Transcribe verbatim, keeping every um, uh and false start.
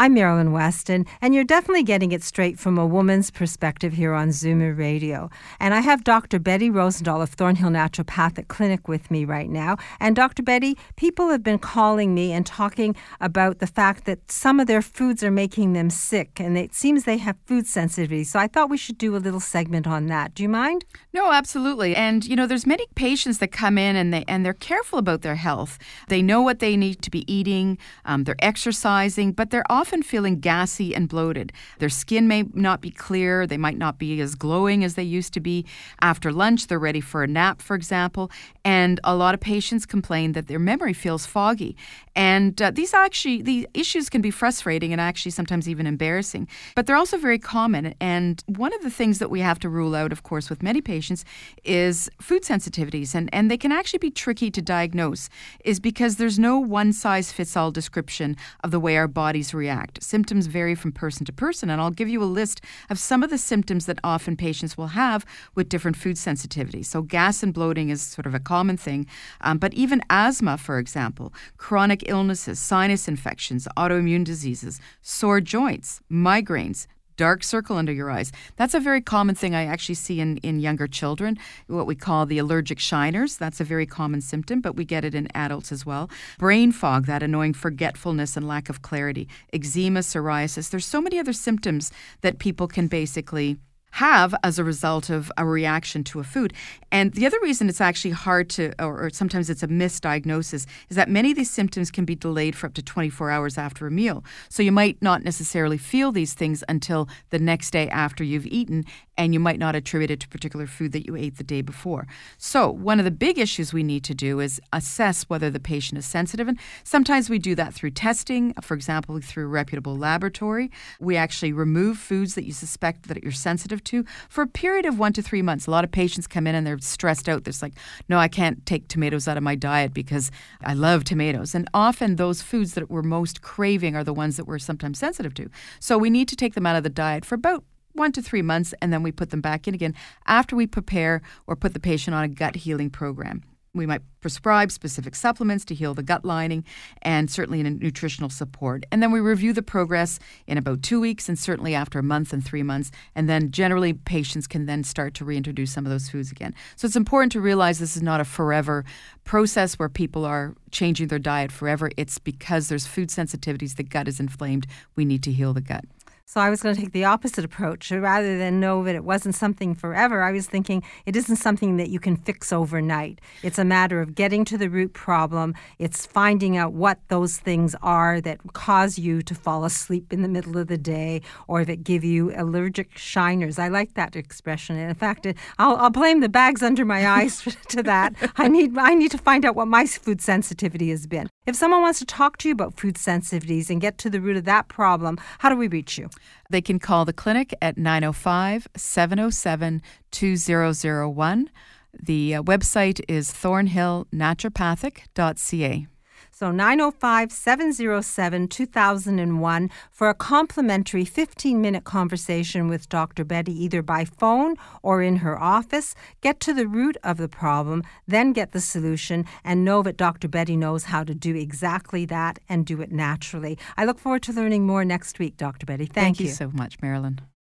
I'm Marilyn Weston, and you're definitely getting it straight from a woman's perspective here on Zoomer Radio. And I have Doctor Betty Rosendahl of Thornhill Naturopathic Clinic with me right now. And Doctor Betty, people have been calling me and talking about the fact that some of their foods are making them sick, and it seems they have food sensitivity. So I thought we should do a little segment on that. Do you mind? No, absolutely. And, you know, there's many patients that come in and, they, and they're careful about their health. They know what they need to be eating, um, they're exercising, but they're often feeling gassy and bloated. Their skin may not be clear. They might not be as glowing as they used to be. After lunch, they're ready for a nap, for example. And a lot of patients complain that their memory feels foggy. And uh, these actually, the issues can be frustrating and actually sometimes even embarrassing. But they're also very common. And one of the things that we have to rule out, of course, with many patients is food sensitivities. And, and they can actually be tricky to diagnose, is because there's no one-size-fits-all description of the way our bodies react. Symptoms vary from person to person. And I'll give you a list of some of the symptoms that often patients will have with different food sensitivities. So gas and bloating is sort of a common thing. Um, but even asthma, for example, chronic illnesses, sinus infections, autoimmune diseases, sore joints, migraines, dark circle under your eyes. That's a very common thing I actually see in, in younger children, what we call the allergic shiners. That's a very common symptom, but we get it in adults as well. Brain fog, that annoying forgetfulness and lack of clarity. Eczema, psoriasis. There's so many other symptoms that people can basically have as a result of a reaction to a food. And the other reason it's actually hard to, or, or sometimes it's a misdiagnosis, is that many of these symptoms can be delayed for up to twenty-four hours after a meal. So you might not necessarily feel these things until the next day after you've eaten, and you might not attribute it to particular food that you ate the day before. So one of the big issues we need to do is assess whether the patient is sensitive. And sometimes we do that through testing, for example, through a reputable laboratory. We actually remove foods that you suspect that you're sensitive to for a period of one to three months. A lot of patients come in and they're stressed out. They're like, no, I can't take tomatoes out of my diet because I love tomatoes. And often those foods that we're most craving are the ones that we're sometimes sensitive to. So we need to take them out of the diet for about one to three months, and then we put them back in again after we prepare or put the patient on a gut healing program. We might prescribe specific supplements to heal the gut lining and certainly nutritional support. And then we review the progress in about two weeks and certainly after a month and three months. And then generally patients can then start to reintroduce some of those foods again. So it's important to realize this is not a forever process where people are changing their diet forever. It's because there's food sensitivities, the gut is inflamed. We need to heal the gut. So I was going to take the opposite approach. Rather than know that it wasn't something forever, I was thinking it isn't something that you can fix overnight. It's a matter of getting to the root problem. It's finding out what those things are that cause you to fall asleep in the middle of the day, or that give you allergic shiners. I like that expression. In fact, I'll, I'll blame the bags under my eyes to that. I need, I need to find out what my food sensitivity has been. If someone wants to talk to you about food sensitivities and get to the root of that problem, how do we reach you? They can call the clinic at nine oh five, seven oh seven, two oh oh one. The uh, website is thornhill naturopathic dot c a. So nine oh five, seven oh seven, two thousand one for a complimentary fifteen-minute conversation with Doctor Betty, either by phone or in her office. Get to the root of the problem, then get the solution, and know that Doctor Betty knows how to do exactly that and do it naturally. I look forward to learning more next week, Doctor Betty. Thank, Thank you. you so much, Marilyn.